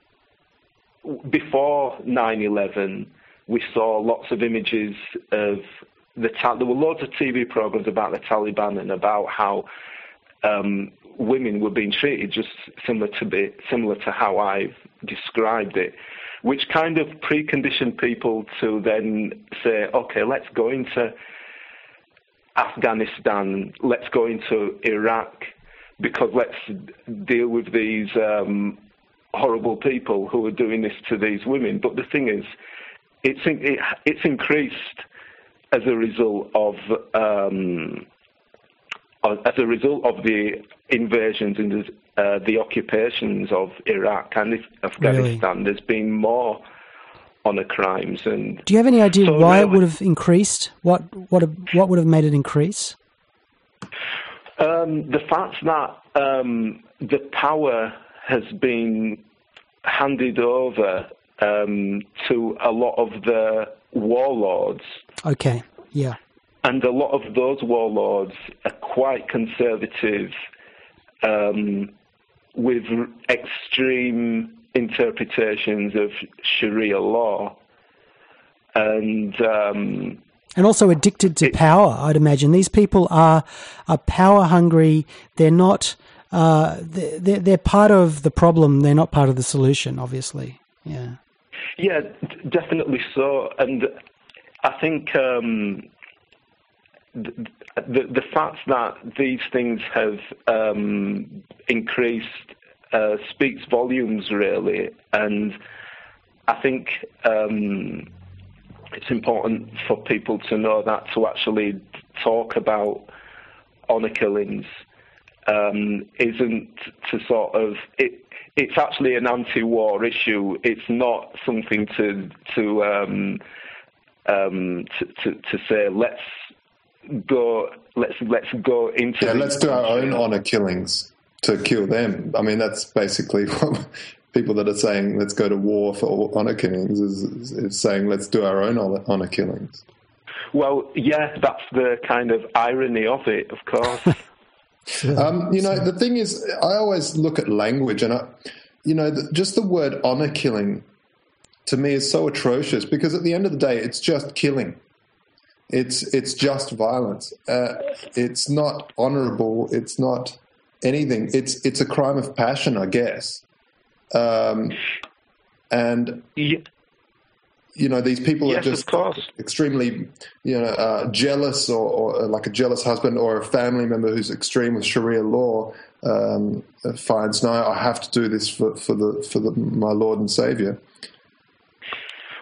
before nine eleven, we saw lots of images of the Ta- there were loads of T V programs about the Taliban and about how um, women were being treated just similar to be, similar to how I've described it, which kind of preconditioned people to then say, okay, let's go into Afghanistan, let's go into Iraq, because let's deal with these um, horrible people who are doing this to these women. But the thing is, it's it, it's increased as a result of um, as a result of the invasions and the, uh, the occupations of Iraq and Afghanistan. Really? There's been more honor crimes. And do you have any idea so why really, it would have increased? What what what would have made it increase? Um, the fact that um, the power has been handed over um, to a lot of the warlords. Okay, yeah. And a lot of those warlords are quite conservative, um, with extreme interpretations of Sharia law. And um, and also addicted to it, power, I'd imagine. These people are are power hungry. They're not. Uh, they're they're part of the problem. They're not part of the solution. Obviously, yeah. Yeah, d- definitely so. And I think um, the, the the fact that these things have um, increased uh, speaks volumes, really. And I think Um, it's important for people to know that, to actually talk about honour killings um, isn't to sort of it. It's actually an anti-war issue. It's not something to to um, um, to, to, to say let's go let's let's go into yeah let's do our own honour killings to kill them. I mean, that's basically what people that are saying let's go to war for honour killings is, is saying let's do our own honour killings. Well, yeah, that's the kind of irony of it, of course. um, you know, the thing is, I always look at language, and I, you know, the, just the word honour killing to me is so atrocious, because at the end of the day, it's just killing. It's it's just violence. Uh, it's not honourable. It's not anything. It's it's a crime of passion, I guess. Um, and, yeah. you know, these people yes, are just of course. extremely, you know, uh, jealous or, or like a jealous husband or a family member who's extreme with Sharia law um, finds, no, I have to do this for, for the for the, my Lord and Saviour.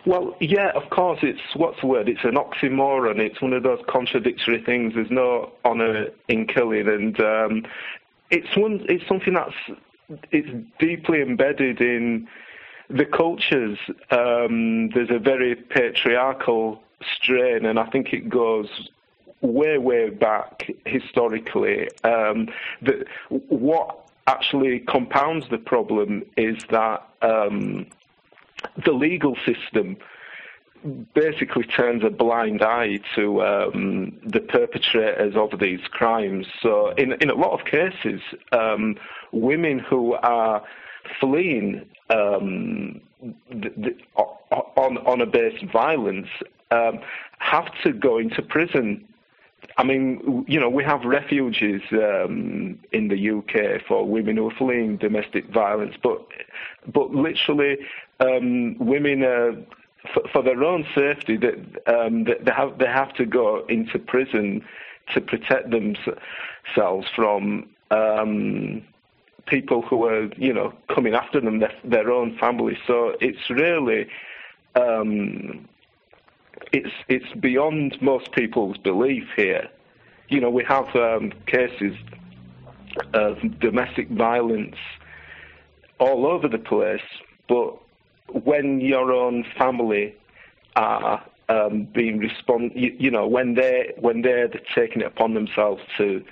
Well, yeah, of course, it's, what's the word? It's an oxymoron. It's one of those contradictory things. There's no honour in killing, and um, it's one. It's something that's it's deeply embedded in the cultures. Um, there's a very patriarchal strain, and I think it goes way, way back historically. Um, the, what actually compounds the problem is that um, the legal system basically turns a blind eye to um, the perpetrators of these crimes. So in, in a lot of cases, um, women who are fleeing um, the, the, on, on a base violence um, have to go into prison. I mean, you know, we have refuges um, in the U K for women who are fleeing domestic violence, but but literally, um, women are, for, for their own safety, that um, they have they have to go into prison to protect themselves from um, people who are, you know, coming after them, their, their own family. So it's really. Um, It's it's beyond most people's belief here. You know, we have um, cases of domestic violence all over the place, but when your own family are um, being respond, you, you know, when they when they're taking it upon themselves to,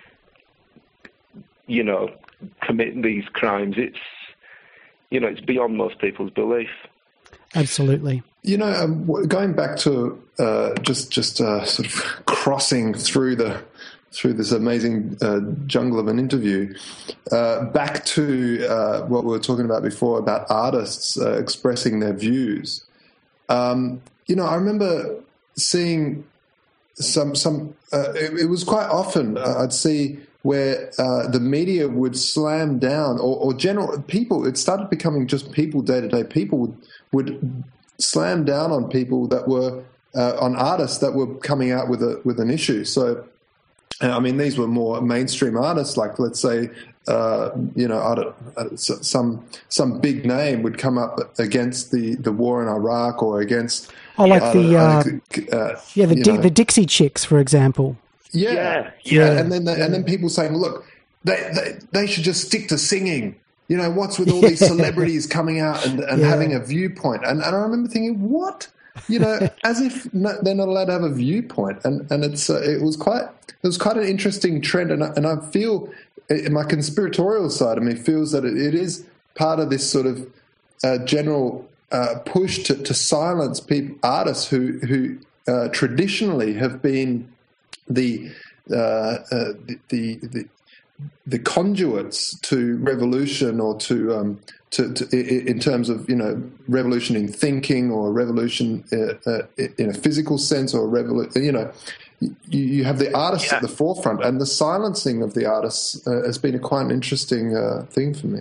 you know, commit these crimes, it's you know, it's beyond most people's belief. Absolutely. You know, um, going back to uh, just just uh, sort of crossing through the through this amazing uh, jungle of an interview, uh, back to uh, what we were talking about before about artists uh, expressing their views. Um, you know, I remember seeing some some. Uh, it, it was quite often uh, I'd see where uh, the media would slam down, or, or general people. It started becoming just people, day to day people would would. slam down on people that were uh, on artists that were coming out with a with an issue. So, I mean, these were more mainstream artists, like let's say, uh, you know, I don't, some some big name would come up against the, the war in Iraq or against. Oh, like uh, the uh, uh, yeah, the Di- the Dixie Chicks, for example. Yeah, yeah, yeah, yeah. and then the, and then people saying, look, they, they they should just stick to singing. You know, what's with all these celebrities coming out and, and yeah. having a viewpoint? And, and I remember thinking, what? You know, as if no, they're not allowed to have a viewpoint. And and it's uh, it was quite it was quite an interesting trend. And I, and I feel in my conspiratorial side of me feels that it, it is part of this sort of uh, general uh, push to, to silence people, artists who who uh, traditionally have been the uh, uh, the, the, the the conduits to revolution, or to, um, to, to in terms of, you know, revolution in thinking, or revolution uh, uh, in a physical sense, or revolution, you know, you, you have the artists yeah. at the forefront, and the silencing of the artists uh, has been a quite an interesting uh, thing for me.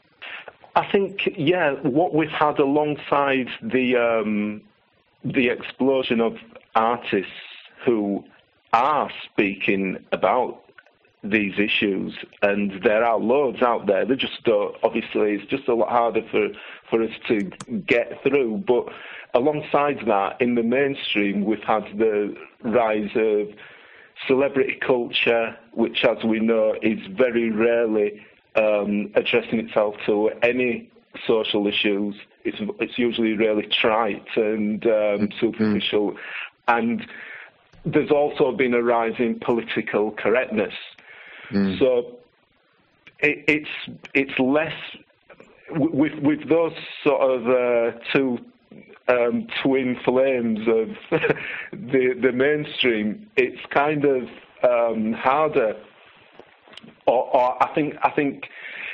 I think, yeah, what we've had alongside the um, the explosion of artists who are speaking about these issues, and there are loads out there. They just don't, obviously, it's just a lot harder for, for us to get through. But alongside that, in the mainstream, we've had the rise of celebrity culture, which, as we know, is very rarely um, addressing itself to any social issues. It's it's usually really trite and um, superficial. Mm. And there's also been a rise in political correctness. Mm. So it, it's it's less with with those sort of uh, two um, twin flames of the the mainstream. It's kind of um, harder. Or, or I think I think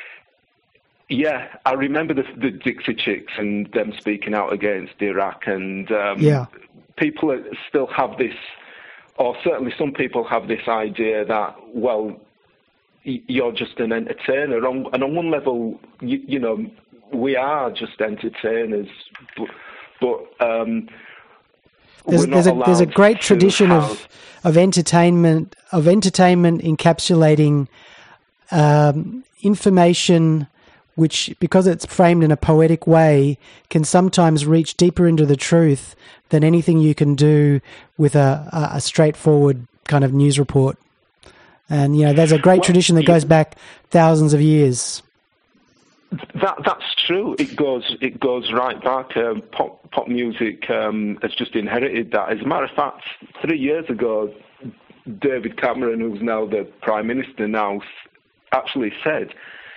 yeah, I remember the, the Dixie Chicks and them speaking out against Iraq, and um, yeah. people still have this, or certainly some people have this idea that, well, you're just an entertainer. And on one level, you, you know, we are just entertainers, but, but um, there's, there's, a, there's a great tradition have... of of entertainment of entertainment encapsulating um, information which, because it's framed in a poetic way, can sometimes reach deeper into the truth than anything you can do with a, a straightforward kind of news report. And, you know, there's a great well, tradition that goes back thousands of years. That that's true. It goes it goes right back. Um, pop pop music um, has just inherited that. As a matter of fact, three years ago, David Cameron, who's now the Prime Minister now, actually said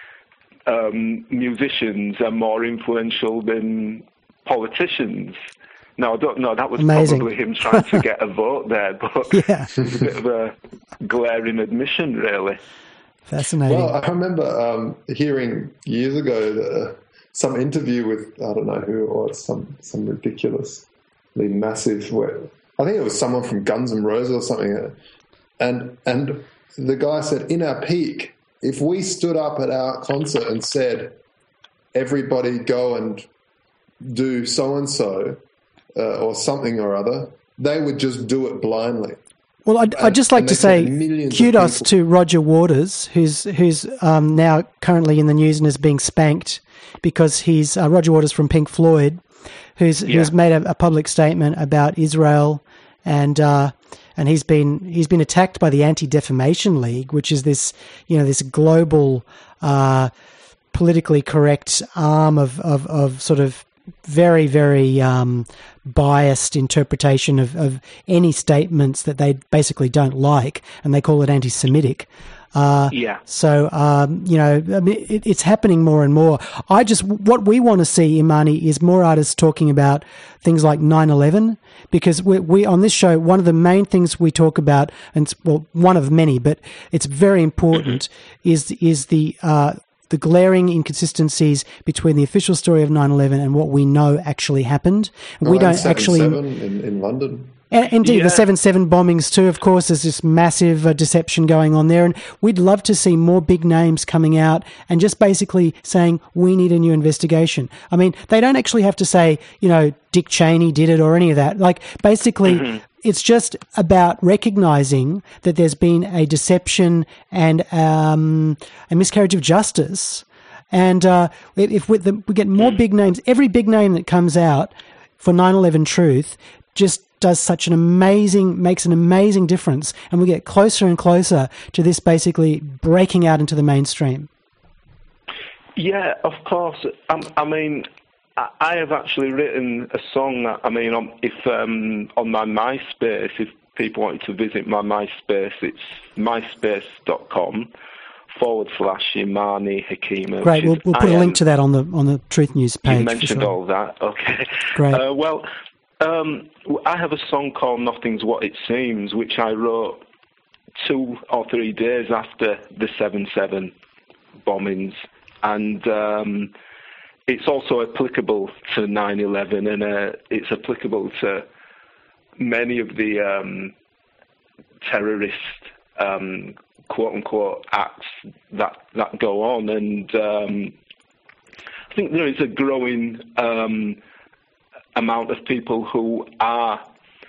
um, musicians are more influential than politicians. Now, I don't know, that was Amazing. Probably him trying to get a vote there, but yeah. It's a bit of a glaring admission, really. Fascinating. Well, I remember um, hearing years ago that, uh, some interview with, I don't know who it was, some, some ridiculously massive, where, I think it was someone from Guns N' Roses or something, and and the guy said, in our peak, if we stood up at our concert and said, everybody go and do so-and-so, Uh, or something or other, they would just do it blindly. Well, I'd, I'd just like to say kudos to Roger Waters, who's who's um, now currently in the news and is being spanked because he's uh, Roger Waters from Pink Floyd, who's yeah. who's made a, a public statement about Israel, and uh, and he's been he's been attacked by the Anti-Defamation League, which is this you know this global uh, politically correct arm of of, of sort of very, very um, biased interpretation of, of any statements that they basically don't like, and they call it anti-Semitic. Uh, yeah. So, um, you know, I mean, it, it's happening more and more. I just, what we want to see, Imani, is more artists talking about things like nine eleven, because we, we, on this show, one of the main things we talk about, and it's, well, one of many, but it's very important, is, is the, uh, the glaring inconsistencies between the official story of nine eleven and what we know actually happened. Oh, we don't actually in, in London. And indeed, yeah. the seven seven bombings too, of course, there's this massive uh, deception going on there. And we'd love to see more big names coming out and just basically saying, we need a new investigation. I mean, they don't actually have to say, you know, Dick Cheney did it or any of that. Like, basically, mm-hmm. it's just about recognizing that there's been a deception and um, a miscarriage of justice. And uh, if we, the, we get more big names, every big name that comes out for nine eleven Truth just does such an amazing, makes an amazing difference, and we get closer and closer to this basically breaking out into the mainstream. Yeah, of course. Um, I mean, I have actually written a song that, I mean, on, if um, on my MySpace, if people wanted to visit my MySpace, it's myspace.com forward slash Imani Hakima. Great, we'll, we'll put I a link am, to that on the on the Truth News page. You mentioned sure. all that, okay. Great. Uh, well, um, I have a song called Nothing's What It Seems, which I wrote two or three days after the seven seven bombings, and um, it's also applicable to nine eleven, and uh, it's applicable to many of the um, terrorist um, quote-unquote acts that that go on, and um, I think there is a growing um, amount of people who are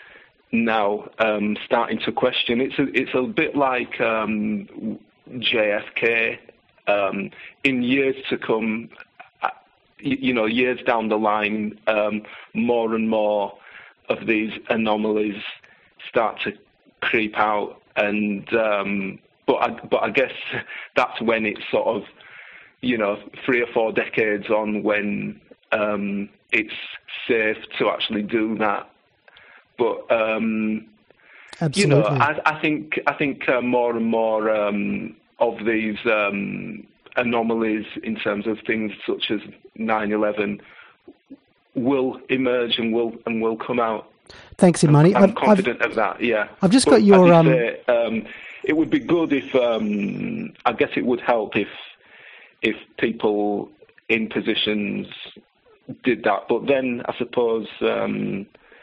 now um, starting to question. It's a, it's a bit like um, J F K. Um, in years to come, you know, years down the line, um, more and more of these anomalies start to creep out, and um, but I, but I guess that's when it's sort of, you know, three or four decades on when um, it's safe to actually do that. But um, Absolutely. you know, I, I think I think uh, more and more um, of these um, anomalies in terms of things such as nine eleven will emerge and will and will come out. Thanks, Imani. I'm, I'm I've, confident I've, of that. Yeah. I've just but got your. Um, say, um, it would be good if um, I guess it would help if if people in positions did that. But then I suppose um,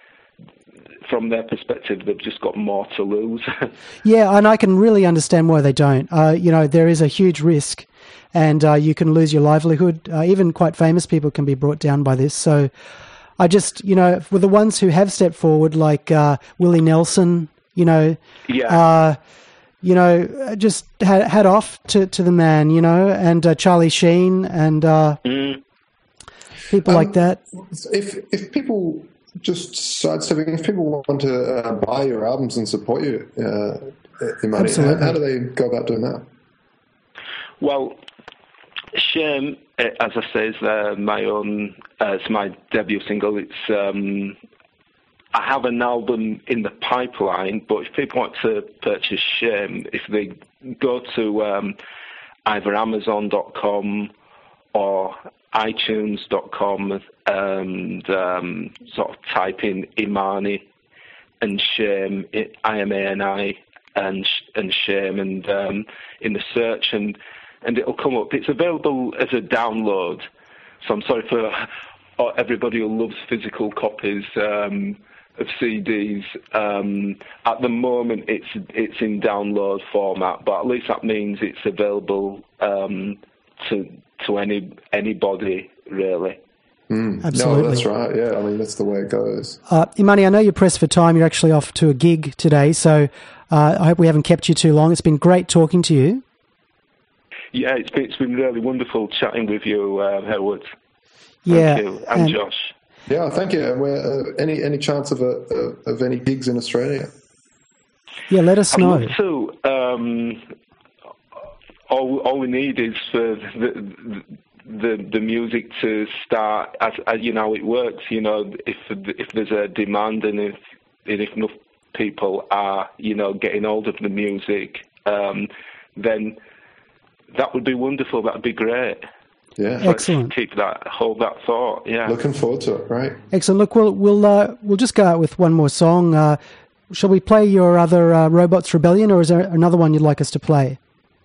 from their perspective, they've just got more to lose. Yeah, and I can really understand why they don't. Uh, you know, there is a huge risk, and uh, you can lose your livelihood. Uh, even quite famous people can be brought down by this. So I just, you know, for the ones who have stepped forward, like uh, Willie Nelson, you know, yeah. uh, you know, just hat, hat off to, to the man, you know, and uh, Charlie Sheen and uh, mm. people um, like that. If if people just sidestepping, if people want to uh, buy your albums and support you, uh, Imani, how, how do they go about doing that? Well, Shame, as I say, is uh, my own. Uh, it's my debut single. It's um, I have an album in the pipeline, but if people want to purchase Shame, if they go to um, either Amazon dot com or iTunes dot com and um, sort of type in Imani and Shame, I M A N I and and Shame, and um, in the search and. And it'll come up. It's available as a download. So I'm sorry for everybody who loves physical copies um, of C Ds. Um, at the moment, it's it's in download format, but at least that means it's available um, to to any anybody really. Mm. Absolutely. No, that's right. Yeah, I mean that's the way it goes. Uh, Imani, I know you're pressed for time. You're actually off to a gig today, so uh, I hope we haven't kept you too long. It's been great talking to you. Yeah, it's been, it's been really wonderful chatting with you, uh, Howard. Yeah, Thank you. And, and Josh. Yeah, thank you. And we're, uh, any any chance of a, uh, of any gigs in Australia? Yeah, let us I'd know. love to. Um, all all we need is for the the the music to start. As, as you know, it works. You know, if if there's a demand and if and if enough people are, you know, getting hold of the music, um, then that would be wonderful. That would be great. Yeah, so excellent. Keep that, hold that thought. Yeah, looking forward to it. Right. Excellent. Look, we'll we'll uh, we'll just go out with one more song. Uh, shall we play your other uh, Robots Rebellion, or is there another one you'd like us to play?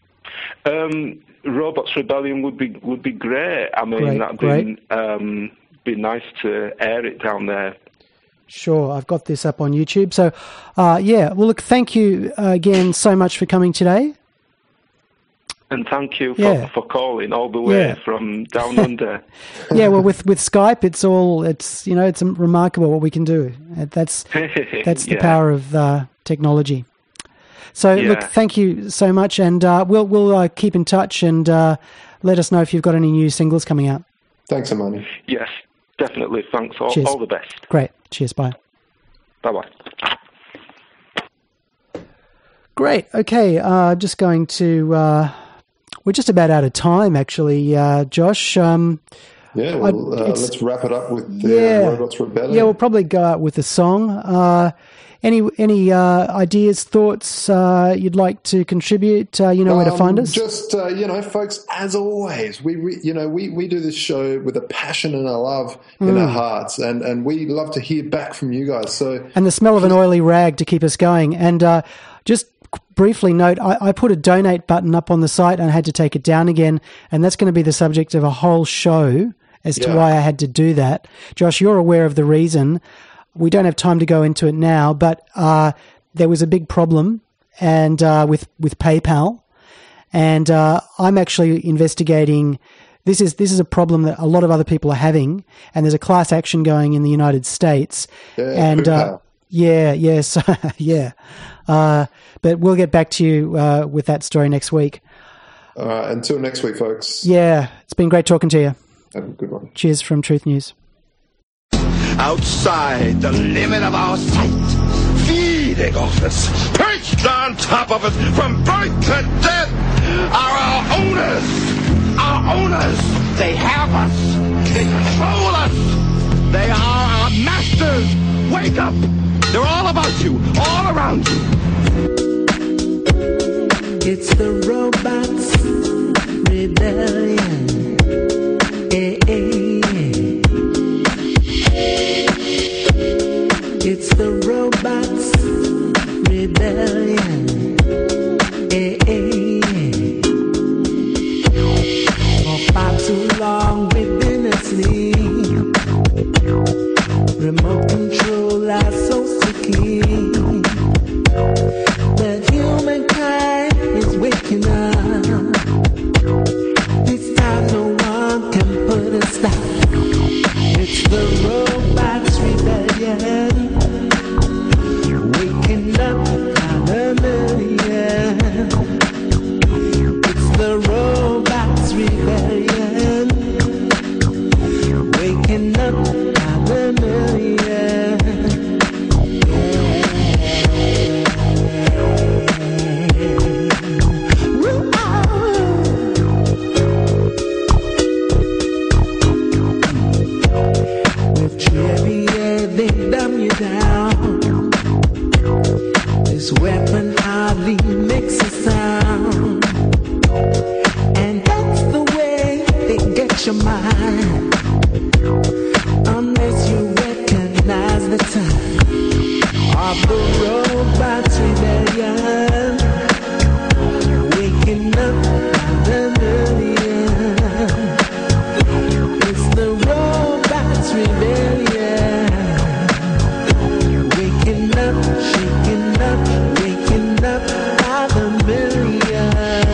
Um, Robots Rebellion would be would be great. I mean, Great, that'd great. be um, be nice to air it down there. Sure, I've got this up on YouTube. So, uh, yeah. Well, look, thank you uh, again so much for coming today. And thank you for, Yeah. for calling all the way Yeah. from down under. Yeah, well, with, with Skype, it's all it's you know it's remarkable what we can do. Uh, That's that's the Yeah. power of uh, technology. So, Yeah. look, thank you so much, and uh, we'll we'll uh, keep in touch and uh, let us know if you've got any new singles coming out. Thanks, Imani. Yes, definitely. Thanks. All, Cheers. all the best. Great. Cheers. Bye. Bye-bye. Great. Okay. Uh, just going to. Uh, we're just about out of time, actually, uh, Josh. Um, Yeah, well, uh, it's- let's wrap it up with the yeah. Robots Rebellion. Yeah, we'll probably go out with a song. Uh, any any uh, ideas, thoughts uh, you'd like to contribute? Uh, you know where to Um, find us. Just uh, you know, folks. As always, we, we you know we, we do this show with a passion and a love in Mm. our hearts, and, and we love to hear back from you guys. So And the smell of an oily rag to keep us going. And uh, just briefly note, I, I put a donate button up on the site and I had to take it down again, and that's going to be the subject of a whole show as to Yeah. why I had to do that. Josh, you're aware of the reason. We don't have time to go into it now, but uh, there was a big problem and uh, with with PayPal, and uh, I'm actually investigating. This is this is a problem that a lot of other people are having, and there's a class action going in the United States. Yeah, and uh, PayPal. yeah, yes, yeah. Uh, but we'll get back to you uh, with that story next week. all right, until next week, folks. Yeah, it's been great talking to you. Have a good one. Cheers from Truth News. Outside the limit of our sight, feeding off us, perched on top of us from birth to death, are our owners. Our owners. They have us. They control us. They are our masters. Wake up. They're all about you, all around you. It's the Robots Rebellion. Eh, eh, eh. It's the Robots Rebellion. Eh, eh, eh. For far too long we've been asleep. Remote control our souls to keep. But humankind is waking up. This time no one can put us down. fix your mind unless you recognize the time of the robot's rebellion. Waking up by the million. It's the robot's rebellion. Waking up, shaking up, waking up by the million.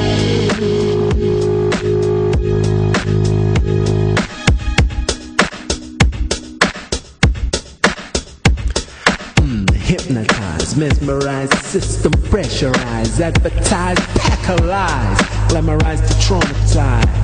Mm, hypnotize, mesmerize, system pressurize, advertise, pack a lies, glamorize to traumatize.